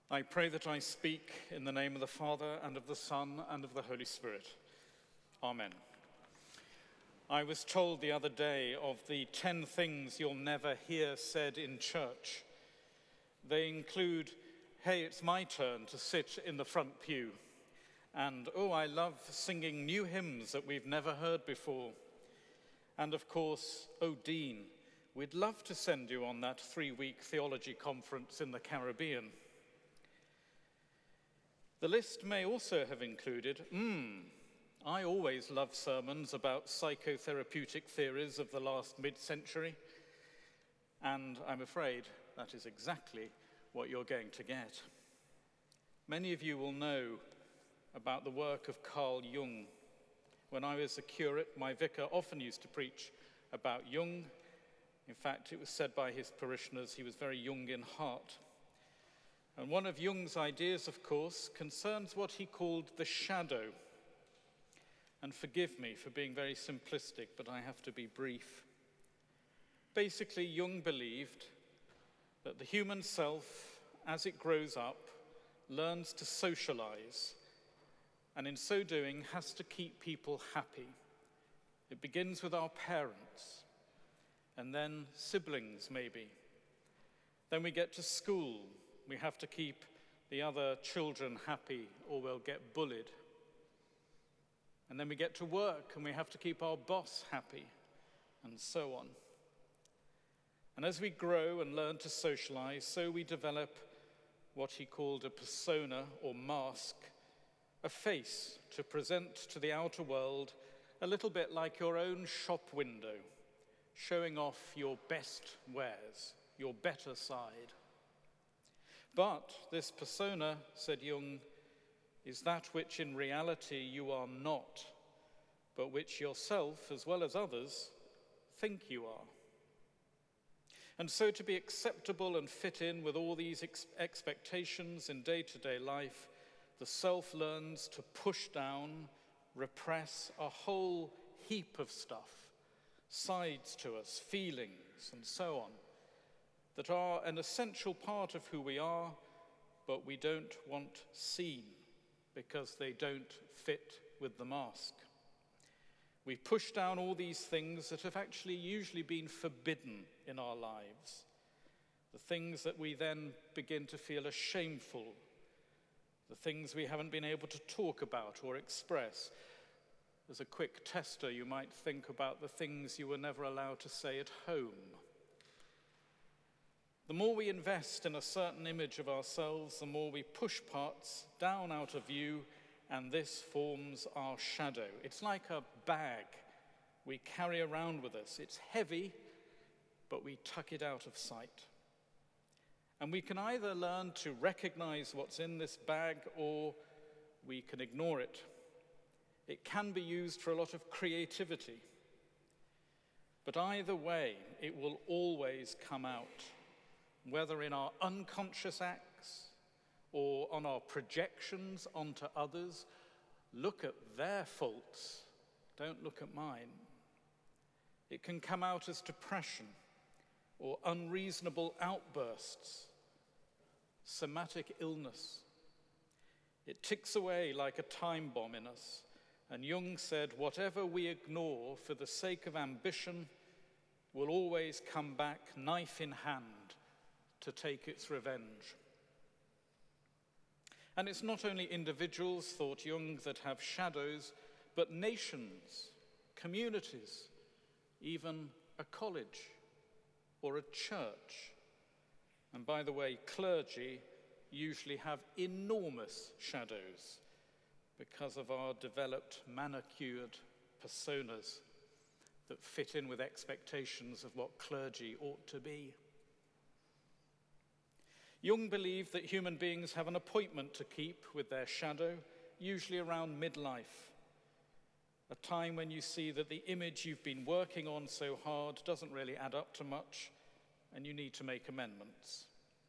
I pray that I speak in the name of the Father, and of the Son, and of the Holy Spirit. Amen. I was told the other day of the 10 things you'll never hear said in church. They include, hey, it's my turn to sit in the front pew. And, oh, I love singing new hymns that we've never heard before. And of course, oh, Dean, we'd love to send you on that 3-week theology conference in the Caribbean. The list may also have included, I always love sermons about psychotherapeutic theories of the last mid-century, and I'm afraid that is exactly what you're going to get. Many of you will know about the work of Carl Jung. When I was a curate, my vicar often used to preach about Jung. In fact, it was said by his parishioners he was very Jung in heart. And one of Jung's ideas, of course, concerns what he called the shadow. And forgive me for being very simplistic, but I have to be brief. Basically, Jung believed that the human self, as it grows up, learns to socialize, and in so doing has to keep people happy. It begins with our parents, and then siblings maybe. Then we get to school. We have to keep the other children happy or we'll get bullied. And then we get to work and we have to keep our boss happy, and so on. And as we grow and learn to socialize, so we develop what he called a persona or mask, a face to present to the outer world, a little bit like your own shop window, showing off your best wares, your better side. But this persona, said Jung, is that which in reality you are not, but which yourself, as well as others, think you are. And so to be acceptable and fit in with all these expectations in day-to-day life, the self learns to push down, repress a whole heap of stuff, sides to us, feelings, and so on, that are an essential part of who we are, but we don't want seen because they don't fit with the mask. We push down all these things that have actually usually been forbidden in our lives, the things that we then begin to feel are shameful, the things we haven't been able to talk about or express. As a quick tester, you might think about the things you were never allowed to say at home. The more we invest in a certain image of ourselves, the more we push parts down out of view, and this forms our shadow. It's like a bag we carry around with us. It's heavy, but we tuck it out of sight. And we can either learn to recognize what's in this bag, or we can ignore it. It can be used for a lot of creativity. But either way, it will always come out, whether in our unconscious acts or on our projections onto others. Look at their faults, don't look at mine. It can come out as depression or unreasonable outbursts, somatic illness. It ticks away like a time bomb in us. And Jung said, whatever we ignore for the sake of ambition will always come back knife in hand to take its revenge. And it's not only individuals, thought Jung, that have shadows, but nations, communities, even a college or a church. And by the way, clergy usually have enormous shadows because of our developed manicured personas that fit in with expectations of what clergy ought to be. Jung believed that human beings have an appointment to keep with their shadow, usually around midlife, a time when you see that the image you've been working on so hard doesn't really add up to much, and you need to make amendments.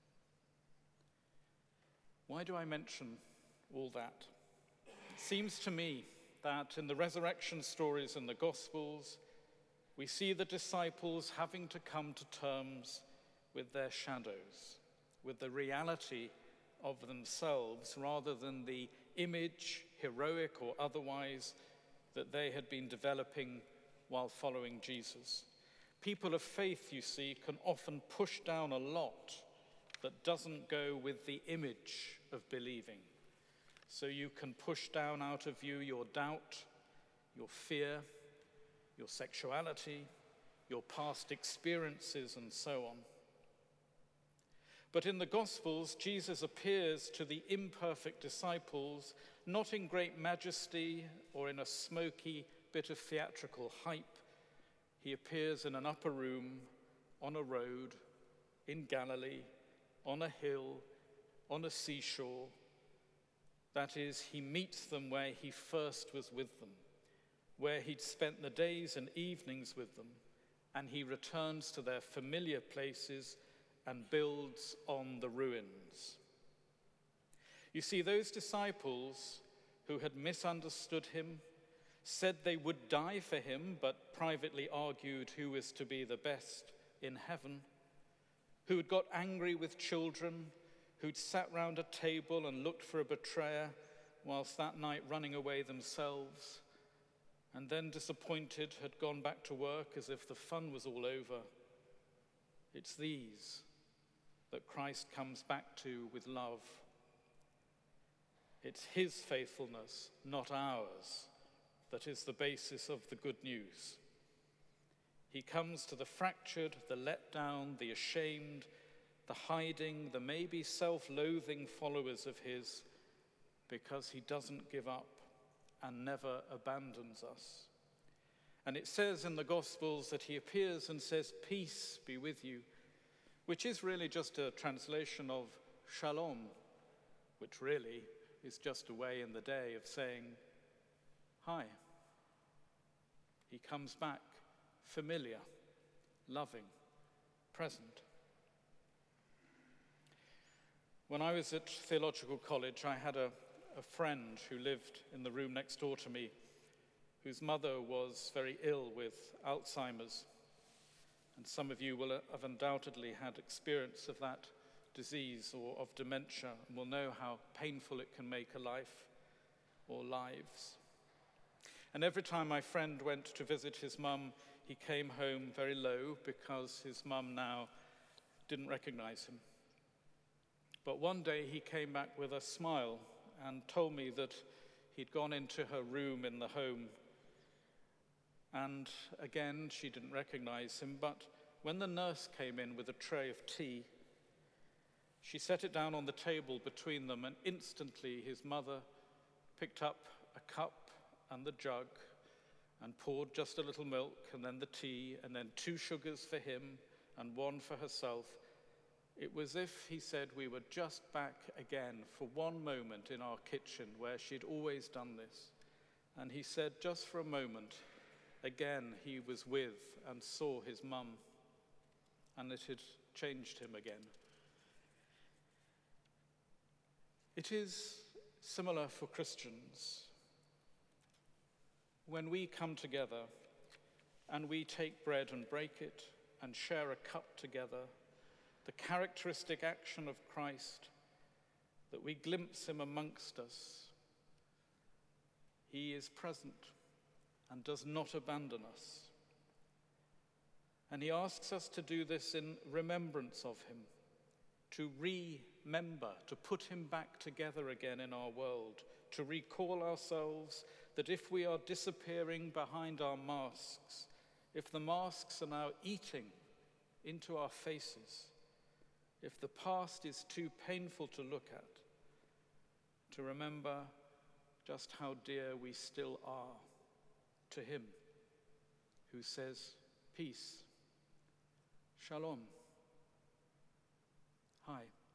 Why do I mention all that? It seems to me that in the resurrection stories in the Gospels, we see the disciples having to come to terms with their shadows, with the reality of themselves rather than the image, heroic or otherwise, that they had been developing while following Jesus. People of faith, you see, can often push down a lot that doesn't go with the image of believing. So you can push down out of you your doubt, your fear, your sexuality, your past experiences, and so on. But in the Gospels, Jesus appears to the imperfect disciples not in great majesty or in a smoky bit of theatrical hype. He appears in an upper room, on a road, in Galilee, on a hill, on a seashore. That is, he meets them where he first was with them, where he'd spent the days and evenings with them, and he returns to their familiar places and builds on the ruins. You see, those disciples who had misunderstood him, said they would die for him, but privately argued who was to be the best in heaven, who had got angry with children, who'd sat round a table and looked for a betrayer, whilst that night running away themselves, and then disappointed had gone back to work as if the fun was all over. It's these that Christ comes back to with love. It's his faithfulness, not ours, that is the basis of the good news. He comes to the fractured, the let down, the ashamed, the hiding, the maybe self-loathing followers of his, because he doesn't give up and never abandons us. And it says in the Gospels that he appears and says, "Peace be with you," which is really just a translation of shalom, which really is just a way in the day of saying hi. He comes back familiar, loving, present. When I was at theological college, I had a friend who lived in the room next door to me, whose mother was very ill with Alzheimer's. And some of you will have undoubtedly had experience of that disease or of dementia and will know how painful it can make a life or lives. And every time my friend went to visit his mum, he came home very low because his mum now didn't recognize him. But one day he came back with a smile and told me that he'd gone into her room in the home. And again, she didn't recognize him, but when the nurse came in with a tray of tea, she set it down on the table between them, and instantly his mother picked up a cup and the jug and poured just a little milk and then the tea and then 2 sugars for him and 1 for herself. It was as if he said we were just back again for one moment in our kitchen where she'd always done this. And he said just for a moment, again he was with and saw his mum, and it had changed him again. It is similar for Christians. When we come together and we take bread and break it and share a cup together, the characteristic action of Christ, that we glimpse him amongst us. He is present and does not abandon us. And he asks us to do this in remembrance of him, to remember, to put him back together again in our world, to recall ourselves that if we are disappearing behind our masks, if the masks are now eating into our faces, if the past is too painful to look at, to remember just how dear we still are to him who says, peace, shalom, hi.